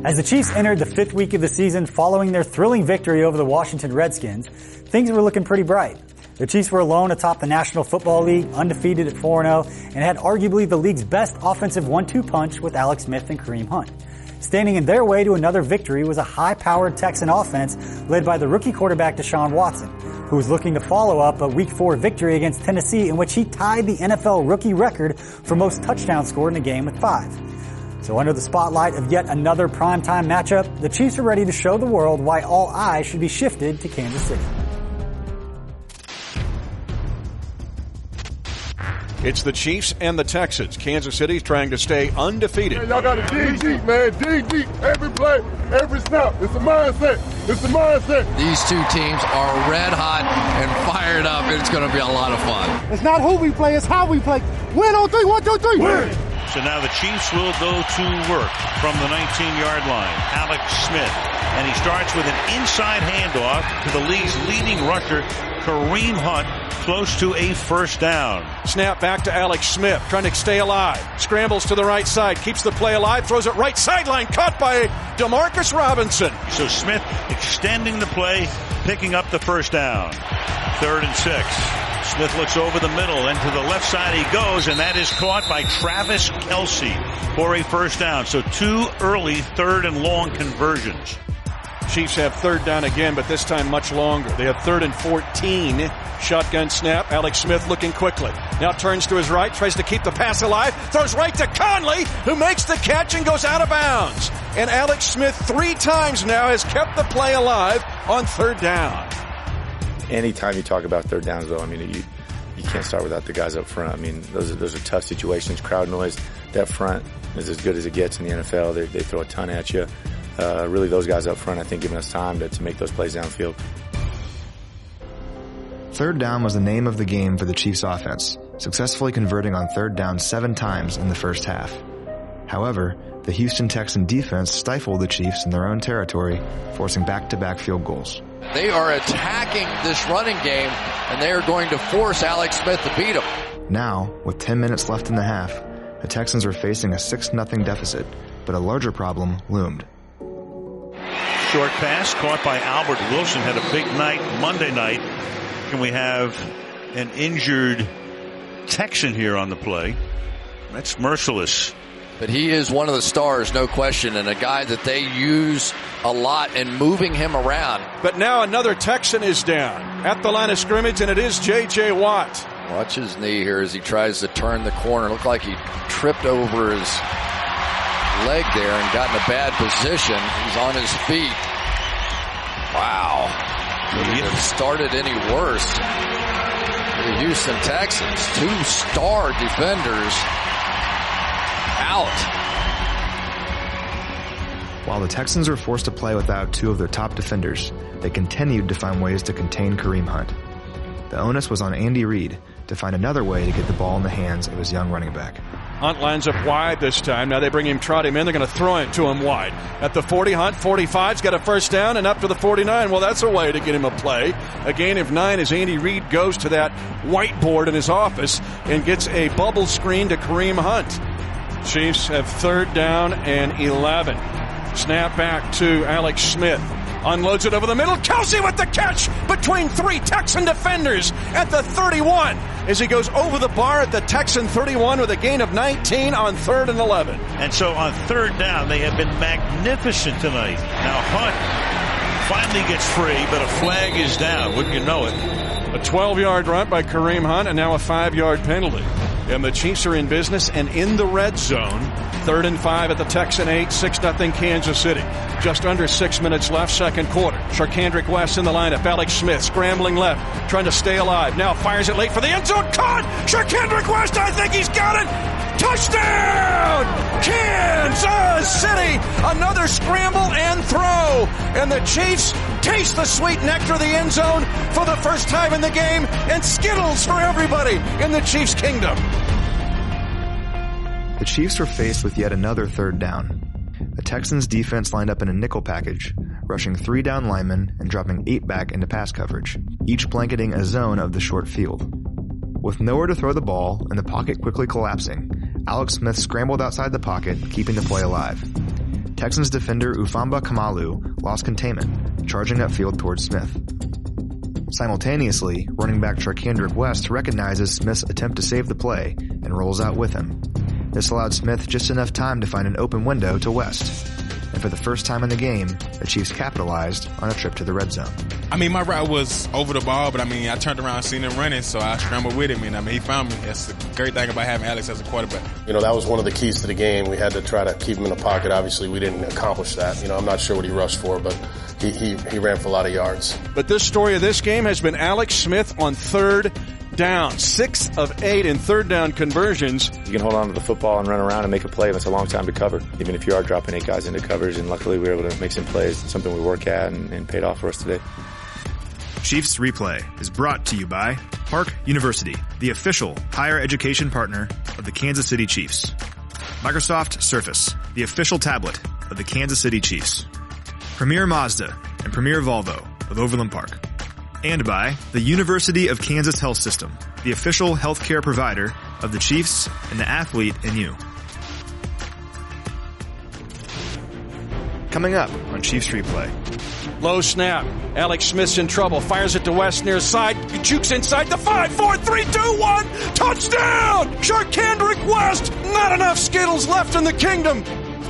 As the Chiefs entered the 5th week of the season following their thrilling victory over the Washington Redskins, things were looking pretty bright. The Chiefs were alone atop the National Football League, undefeated at 4-0, and had arguably the league's best offensive 1-2 punch with Alex Smith and Kareem Hunt. Standing in their way to another victory was a high-powered Texan offense led by the rookie quarterback Deshaun Watson, who was looking to follow up a Week 4 victory against Tennessee in which he tied the NFL rookie record for most touchdowns scored in a game with 5. So under the spotlight of yet another primetime matchup, the Chiefs are ready to show the world why all eyes should be shifted to Kansas City. It's the Chiefs and the Texans. Kansas City's trying to stay undefeated. Man, y'all got to dig deep, man. Dig deep. Every play, every snap. It's a mindset. It's a mindset. These two teams are red hot and fired up. It's going to be a lot of fun. It's not who we play, it's how we play. Win on 3, 1, 2, 3. Win. So now the Chiefs will go to work from the 19-yard line. Alex Smith. And he starts with an inside handoff to the league's leading rusher, Kareem Hunt, close to a first down. Snap back to Alex Smith, trying to stay alive. Scrambles to the right side, keeps the play alive, throws it right sideline, caught by Demarcus Robinson. So Smith extending the play, picking up the first down. 3rd and 6. Smith looks over the middle, and to the left side he goes, and that is caught by Travis Kelce for a first down. So 2 early 3rd and long conversions. Chiefs have 3rd down again, but this time much longer. They have 3rd and 14. Shotgun snap. Alex Smith looking quickly. Now turns to his right, tries to keep the pass alive, throws right to Conley, who makes the catch and goes out of bounds. And Alex Smith 3 times now has kept the play alive on 3rd down. Anytime you talk about 3rd downs, though, I mean, you can't start without the guys up front. I mean, those are tough situations. Crowd noise, that front is as good as it gets in the NFL. They throw a ton at you. Really, those guys up front, I think, giving us time to make those plays downfield. 3rd down was the name of the game for the Chiefs offense, successfully converting on 3rd down 7 times in the first half. However, the Houston Texan defense stifled the Chiefs in their own territory, forcing back-to-back field goals. They are attacking this running game, and they are going to force Alex Smith to beat them. Now, with 10 minutes left in the half, the Texans are facing a 6-0 deficit, but a larger problem loomed. Short pass caught by Albert Wilson. Had a big night Monday night. Can we have an injured Texan here on the play? That's merciless. But he is one of the stars, no question, and a guy that they use a lot in moving him around. But now another Texan is down at the line of scrimmage, and it is J.J. Watt. Watch his knee here as he tries to turn the corner. Looked like he tripped over his leg there and got in a bad position. He's on his feet. Wow. Couldn't have started any worse for the Houston Texans. 2 star defenders out. While the Texans were forced to play without 2 of their top defenders, they continued to find ways to contain Kareem Hunt. The onus was on Andy Reid to find another way to get the ball in the hands of his young running back. Hunt lines up wide this time. Now they bring him, trot him in. They're going to throw it to him wide. At the 40, Hunt, 45's got a first down, and up to the 49. Well, that's a way to get him a play. A gain of 9 as Andy Reid goes to that whiteboard in his office and gets a bubble screen to Kareem Hunt. Chiefs have 3rd down and 11. Snap back to Alex Smith. Unloads it over the middle. Kelce with the catch between 3 Texan defenders at the 31 as he goes over the bar at the Texan 31 with a gain of 19 on 3rd and 11. And so on 3rd down, they have been magnificent tonight. Now Hunt finally gets free, but a flag is down. Wouldn't you know it? A 12-yard run by Kareem Hunt and now a 5-yard penalty. And the Chiefs are in business and in the red zone. 3rd and 5 at the Texan 8, 6-0 Kansas City. Just under 6 minutes left, 2nd quarter. Charcandrick West in the lineup. Alex Smith scrambling left, trying to stay alive. Now fires it late for the end zone. Caught! Charcandrick West, I think he's got it! Touchdown! Kansas City! Another scramble and throw. And the Chiefs taste the sweet nectar of the end zone for the first time in the game. And Skittles for everybody in the Chiefs' kingdom. The Chiefs were faced with yet another 3rd down. The Texans' defense lined up in a nickel package, rushing 3 down linemen and dropping 8 back into pass coverage, each blanketing a zone of the short field. With nowhere to throw the ball and the pocket quickly collapsing, Alex Smith scrambled outside the pocket, keeping the play alive. Texans defender Ufamba Kamalu lost containment, charging upfield towards Smith. Simultaneously, running back Charkandrick West recognizes Smith's attempt to save the play and rolls out with him. This allowed Smith just enough time to find an open window to West. And for the first time in the game, the Chiefs capitalized on a trip to the red zone. My route was over the ball, but I turned around and seen him running, so I scrambled with him, and he found me. That's the great thing about having Alex as a quarterback. That was one of the keys to the game. We had to try to keep him in the pocket. Obviously, we didn't accomplish that. I'm not sure what he rushed for, but he ran for a lot of yards. But this story of this game has been Alex Smith on third down. 6 of 8 in third down conversions. You can hold on to the football and run around and make a play. That's a long time to cover, even if you are dropping 8 guys into coverage. And luckily, we were able to make some plays. It's something we work at and paid off for us today. Chiefs Replay is brought to you by Park University, the official higher education partner of the Kansas City Chiefs. Microsoft Surface, the official tablet of the Kansas City Chiefs. Premier Mazda and Premier Volvo of Overland Park. And by the University of Kansas Health System, the official healthcare provider of the Chiefs and the athlete in you. Coming up on Chiefs Replay. Low snap. Alex Smith's in trouble. Fires it to West near side. Jukes inside the 5, 4, 3, 2, 1. Touchdown! Charkandrick West. Not enough Skittles left in the kingdom.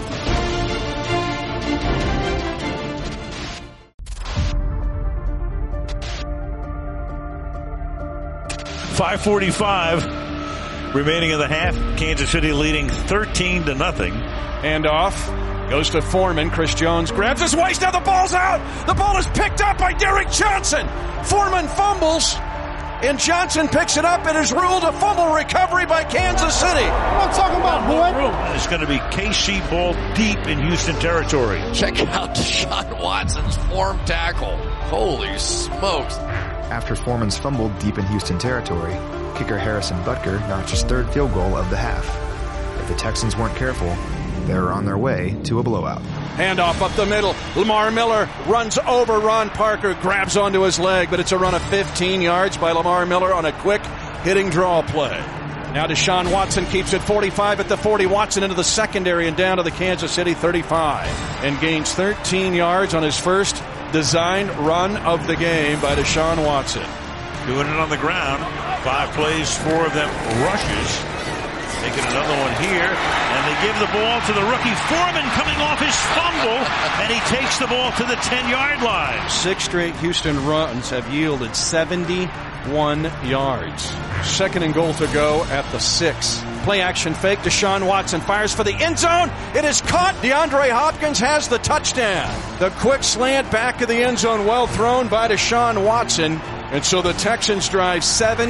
.545 remaining in the half. Kansas City leading 13-0. And off. Goes to Foreman. Chris Jones grabs his waist. Now the ball's out. The ball is picked up by Derek Johnson. Foreman fumbles. And Johnson picks it up. It is ruled a fumble recovery by Kansas City. What I'm talking about, boy? It's going to be KC ball deep in Houston territory. Check out Deshaun Watson's form tackle. Holy smokes. After Foreman's fumbled deep in Houston territory, kicker Harrison Butker notched his third field goal of the half. If the Texans weren't careful, they were on their way to a blowout. Handoff up the middle. Lamar Miller runs over Ron Parker, grabs onto his leg, but it's a run of 15 yards by Lamar Miller on a quick hitting draw play. Now Deshaun Watson keeps it 45 at the 40. Watson into the secondary and down to the Kansas City 35 and gains 13 yards on his first designed run of the game by Deshaun Watson. Doing it on the ground. 5 plays, 4 of them rushes. Taking another one here, and they give the ball to the rookie Foreman coming off his fumble, and he takes the ball to the 10-yard line. 6 straight Houston runs have yielded 71 yards. 2nd and goal to go at the 6. Play action fake. Deshaun Watson fires for the end zone. It is caught. DeAndre Hopkins has the touchdown. The quick slant back of the end zone, well thrown by Deshaun Watson. And so the Texans drive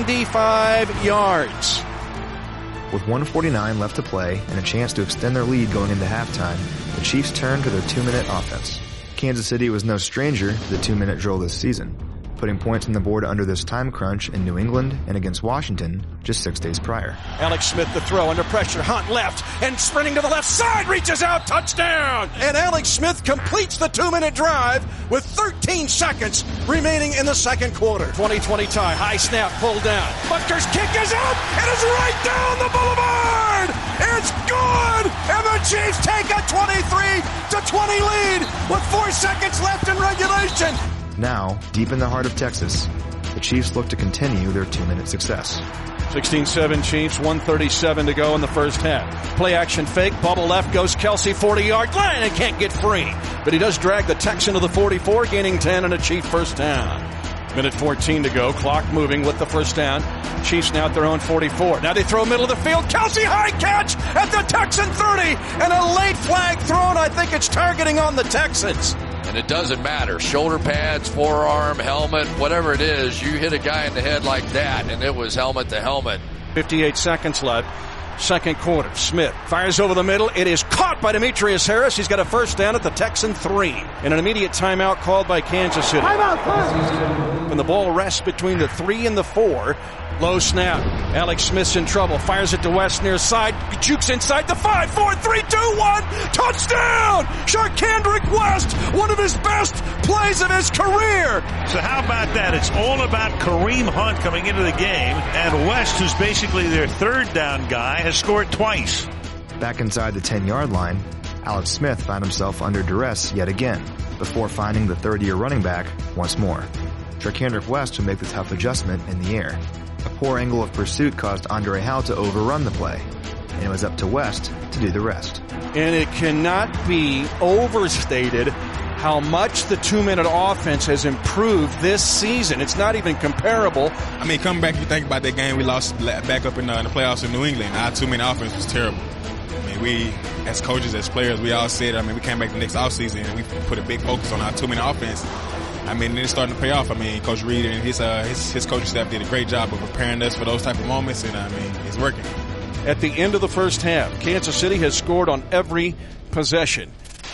75 yards. With 1:49 left to play and a chance to extend their lead going into halftime, the Chiefs turned to their 2-minute offense. Kansas City was no stranger to the 2-minute drill this season, putting points on the board under this time crunch in New England and against Washington just 6 days prior. Alex Smith the throw under pressure. Hunt left and sprinting to the left side, reaches out, touchdown! And Alex Smith completes the 2-minute drive with 13 seconds remaining in the second quarter. 2020 tie, high snap, pulled down. Butker's kick is out. It is right down the boulevard. It's good, and the Chiefs take a 23-20 lead with 4 seconds left in regulation. Now, deep in the heart of Texas, the Chiefs look to continue their 2-minute success. 16-7 Chiefs, 1:37 to go in the first half. Play action fake, bubble left, goes Kelsey, 40-yard line, and can't get free. But he does drag the Texan to the 44, gaining 10 and a Chief first down. Minute 14 to go, clock moving with the first down. Chiefs now at their own 44. Now they throw middle of the field, Kelsey, high catch at the Texan 30, and a late flag thrown. I think it's targeting on the Texans. And it doesn't matter. Shoulder pads, forearm, helmet, whatever it is, you hit a guy in the head like that, and it was helmet to helmet. 58 seconds left. Second quarter. Smith fires over the middle. It is caught by Demetrius Harris. He's got a first down at the Texan 3. And an immediate timeout called by Kansas City. When the ball rests between the 3 and the 4. Low snap. Alex Smith's in trouble. Fires it to West near side. Jukes inside the 5, 4, 3, 2, 1. Touchdown! Charkandrick West, one of his best plays of his career. So how about that? It's all about Kareem Hunt coming into the game, and West, who's basically their third down guy, has scored twice. Back inside the 10-yard line, Alex Smith found himself under duress yet again, before finding the third-year running back once more. Charkandrick West would make the tough adjustment in the air. A poor angle of pursuit caused Andre Howe to overrun the play, and it was up to West to do the rest. And it cannot be overstated how much the 2-minute offense has improved this season. It's not even comparable. I mean, coming back, if you think about that game we lost back up in the playoffs in New England, our 2-minute offense was terrible. I mean, we, as coaches, as players, we all said, we came back the next offseason and we put a big focus on our 2-minute offense. I mean, and it's starting to pay off. I mean, Coach Reed and his coaching staff did a great job of preparing us for those type of moments, and it's working. At the end of the first half, Kansas City has scored on every possession.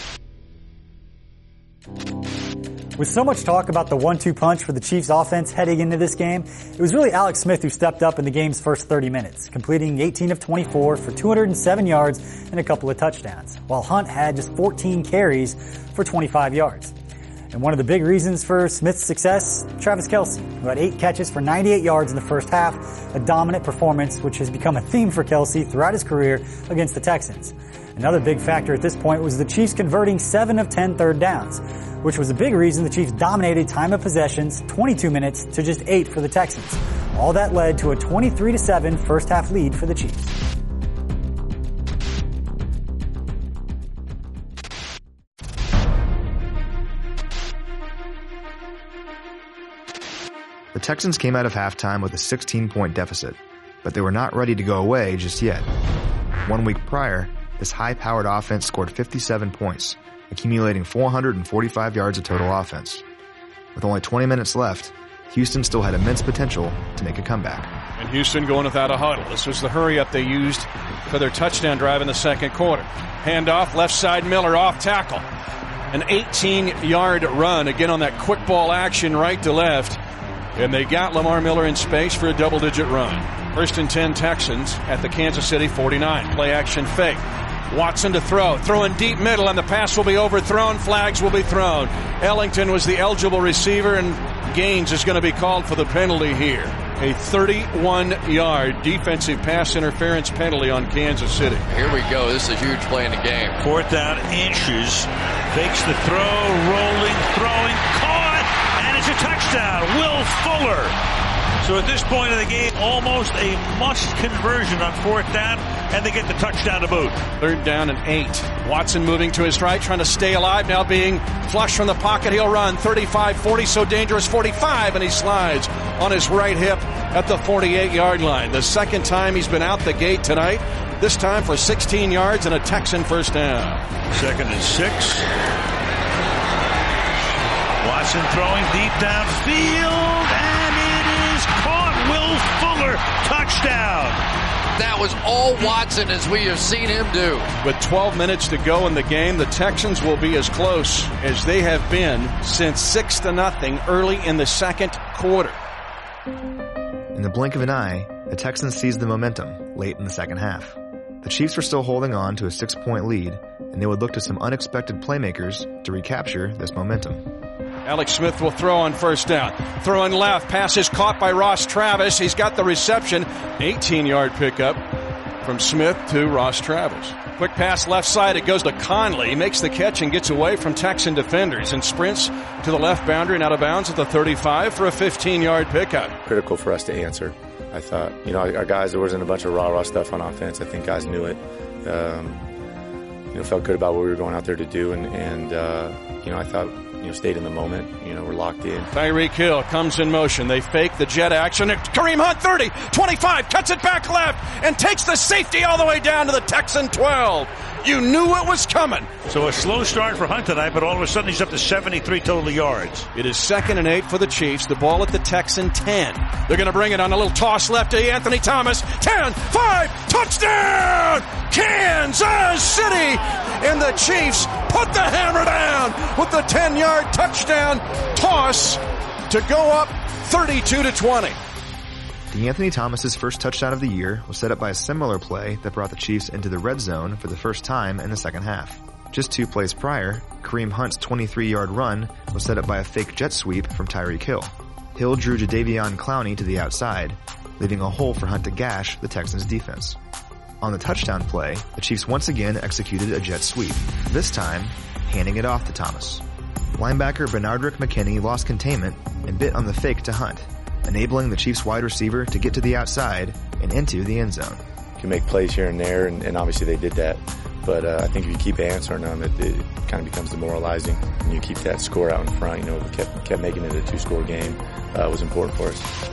With so much talk about the 1-2 punch for the Chiefs offense heading into this game, it was really Alex Smith who stepped up in the game's first 30 minutes, completing 18 of 24 for 207 yards and a couple of touchdowns, while Hunt had just 14 carries for 25 yards. And one of the big reasons for Smith's success, Travis Kelce, who had 8 catches for 98 yards in the first half, a dominant performance which has become a theme for Kelce throughout his career against the Texans. Another big factor at this point was the Chiefs converting 7 of 10 third downs, which was a big reason the Chiefs dominated time of possessions, 22 minutes to just 8 for the Texans. All that led to a 23-7 first half lead for the Chiefs. The Texans came out of halftime with a 16-point deficit, but they were not ready to go away just yet. 1 week prior, this high-powered offense scored 57 points, accumulating 445 yards of total offense. With only 20 minutes left, Houston still had immense potential to make a comeback. And Houston going without a huddle. This was the hurry-up they used for their touchdown drive in the second quarter. Handoff, left side Miller off tackle. An 18-yard run, again on that quick ball action right to left. And they got Lamar Miller in space for a double-digit run. 1st and 10 Texans at the Kansas City 49. Play action fake. Watson to throw. Throwing deep middle, and the pass will be overthrown. Flags will be thrown. Ellington was the eligible receiver, and Gaines is going to be called for the penalty here. A 31-yard defensive pass interference penalty on Kansas City. Here we go. This is a huge play in the game. 4th down, inches. Fakes the throw, rolling, throwing, caught, and it's a touchdown. Will Fuller. So at this point in the game, almost a must conversion on 4th down, and they get the touchdown to boot. 3rd down and 8. Watson moving to his right, trying to stay alive, now being flushed from the pocket. He'll run 35, 40, so dangerous, 45, and he slides on his right hip at the 48-yard line. The second time he's been out the gate tonight, this time for 16 yards and a Texan first down. 2nd and 6. Watson throwing deep downfield, and it is caught. Will Fuller, touchdown. That was all Watson as we have seen him do. With 12 minutes to go in the game, the Texans will be as close as they have been since 6-0 early in the second quarter. In the blink of an eye, the Texans seized the momentum late in the second half. The Chiefs were still holding on to a 6-point lead, and they would look to some unexpected playmakers to recapture this momentum. Alex Smith will throw on first down. Throwing left. Pass is caught by Ross Travis. He's got the reception. 18-yard pickup from Smith to Ross Travis. Quick pass left side. It goes to Conley. He makes the catch and gets away from Texan defenders and sprints to the left boundary and out of bounds at the 35 for a 15-yard pickup. Critical for us to answer. I thought, our guys, there wasn't a bunch of rah-rah stuff on offense. I think guys knew it. Felt good about what we were going out there to do. And I thought, stayed in the moment. We're locked in. Tyreek Hill comes in motion. They fake the jet action. Kareem Hunt, 30, 25, cuts it back left, and takes the safety all the way down to the Texan 12. You knew it was coming. So a slow start for Hunt tonight, but all of a sudden he's up to 73 total yards. It is 2nd and 8 for the Chiefs. The ball at the Texan 10. They're going to bring it on a little toss left to Anthony Thomas. 10, 5, touchdown! Kansas City! And the Chiefs put the hammer down with the 10-yard touchdown toss to go up 32-20. DeAnthony Thomas's first touchdown of the year was set up by a similar play that brought the Chiefs into the red zone for the first time in the second half. Just 2 plays prior, Kareem Hunt's 23-yard run was set up by a fake jet sweep from Tyreek Hill. Hill drew Jadeveon Clowney to the outside, leaving a hole for Hunt to gash the Texans' defense. On the touchdown play, the Chiefs once again executed a jet sweep, this time handing it off to Thomas. Linebacker Benardrick McKinney lost containment and bit on the fake to Hunt, enabling the Chiefs wide receiver to get to the outside and into the end zone. You can make plays here and there, and obviously they did that. But I think if you keep answering them, it kind of becomes demoralizing. And you keep that score out in front. We kept making it a 2-score game. Was important for us.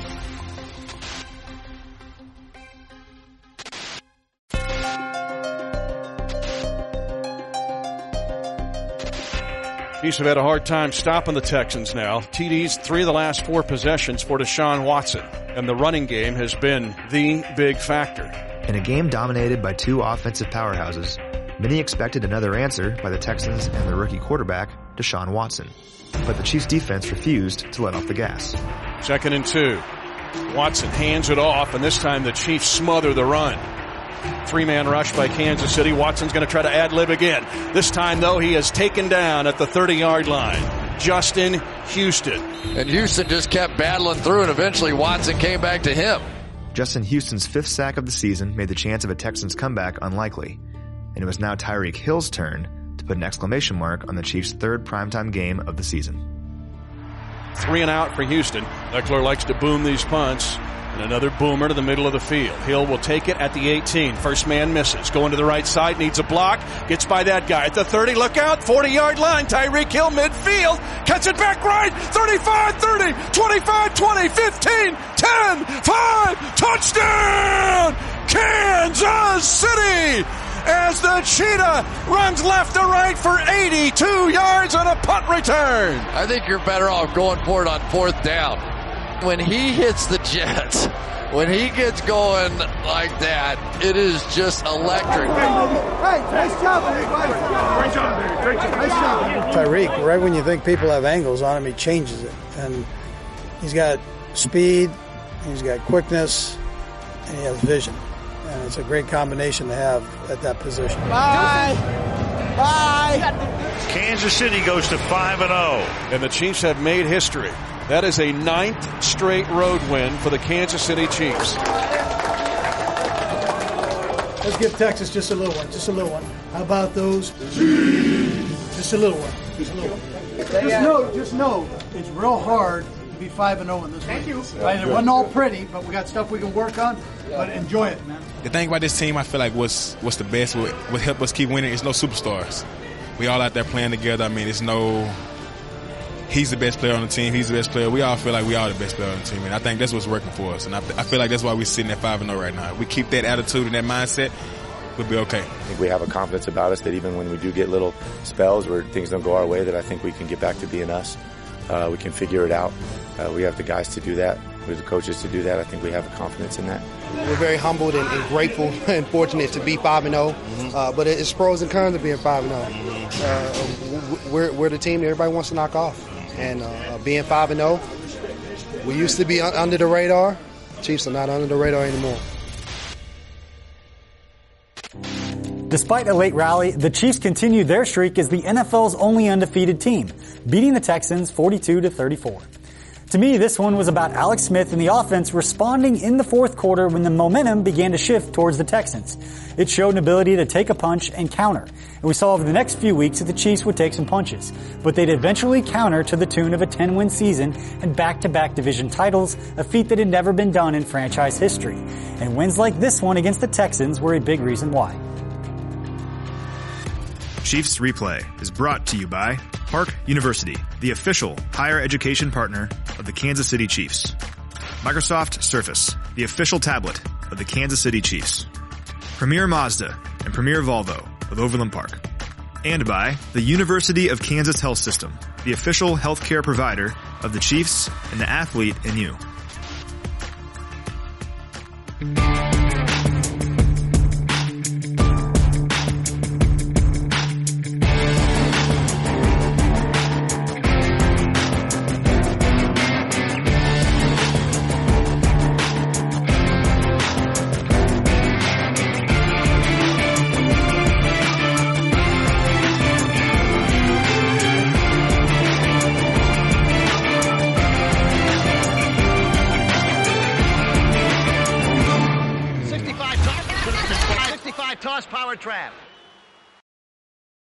Chiefs have had a hard time stopping the Texans now. TDs 3 of the last 4 possessions for Deshaun Watson. And the running game has been the big factor. In a game dominated by 2 offensive powerhouses, many expected another answer by the Texans and their rookie quarterback, Deshaun Watson. But the Chiefs' defense refused to let off the gas. 2nd and 2. Watson hands it off, and this time the Chiefs smother the run. 3-man rush by Kansas City. Watson's going to try to ad-lib again. This time, though, he is taken down at the 30-yard line. Justin Houston. And Houston just kept battling through, and eventually Watson came back to him. Justin Houston's 5th sack of the season made the chance of a Texans comeback unlikely, and it was now Tyreek Hill's turn to put an exclamation mark on the Chiefs' 3rd primetime game of the season. 3 and out for Houston. Eckler likes to boom these punts. And another boomer to the middle of the field. Hill will take it at the 18. First man misses. Going to the right side. Needs a block. Gets by that guy at the 30. Look out. 40-yard line. Tyreek Hill midfield. Cuts it back right. 35, 30, 25, 20, 15, 10, 5. Touchdown! Kansas City! As the Cheetah runs left to right for 82 yards on a punt return. I think you're better off going for it on 4th down. When he hits the Jets, when he gets going like that, it is just electric. Hey, nice job, everybody. Great job, Dave. Great job. Nice job. Tyreek, right when you think people have angles on him, he changes it. And he's got speed, he's got quickness, and he has vision. And it's a great combination to have at that position. Bye. Kansas City goes to 5-0. And the Chiefs have made history. That is a 9th straight road win for the Kansas City Chiefs. Let's give Texas just a little one. Just a little one. How about those? Just a little one. Just a little one. Just know, it's real hard to be 5-0 in this one. Thank you. Right? It wasn't all pretty, but we got stuff we can work on. But enjoy it, man. The thing about this team, I feel like what's the best, what help us keep winning is no superstars. We all out there playing together. I mean, it's no, he's the best player on the team, he's the best player. We all feel like we are the best player on the team, and I think that's what's working for us. And I feel like that's why we're sitting at 5-0 right now. If we keep that attitude and that mindset, we'll be okay. I think we have a confidence about us that even when we do get little spells where things don't go our way, that I think we can get back to being us. We can figure it out. We have the guys to do that. We have the coaches to do that. I think we have a confidence in that. We're very humbled and grateful and fortunate to be 5-0. But it's pros and cons of being 5-0. We're the team that everybody wants to knock off. And being 5-0, we used to be under the radar. Chiefs are not under the radar anymore. Despite a late rally, the Chiefs continued their streak as the NFL's only undefeated team, beating the Texans 42-34. To me, this one was about Alex Smith and the offense responding in the 4th quarter when the momentum began to shift towards the Texans. It showed an ability to take a punch and counter. And we saw over the next few weeks that the Chiefs would take some punches, but they'd eventually counter to the tune of a 10-win season and back-to-back division titles, a feat that had never been done in franchise history. And wins like this one against the Texans were a big reason why. Chiefs Replay is brought to you by Park University, the official higher education partner of the Kansas City Chiefs. Microsoft Surface, the official tablet of the Kansas City Chiefs. Premier Mazda and Premier Volvo of Overland Park. And by the University of Kansas Health System, the official healthcare provider of the Chiefs and the athlete in you. by Toss Power Trap.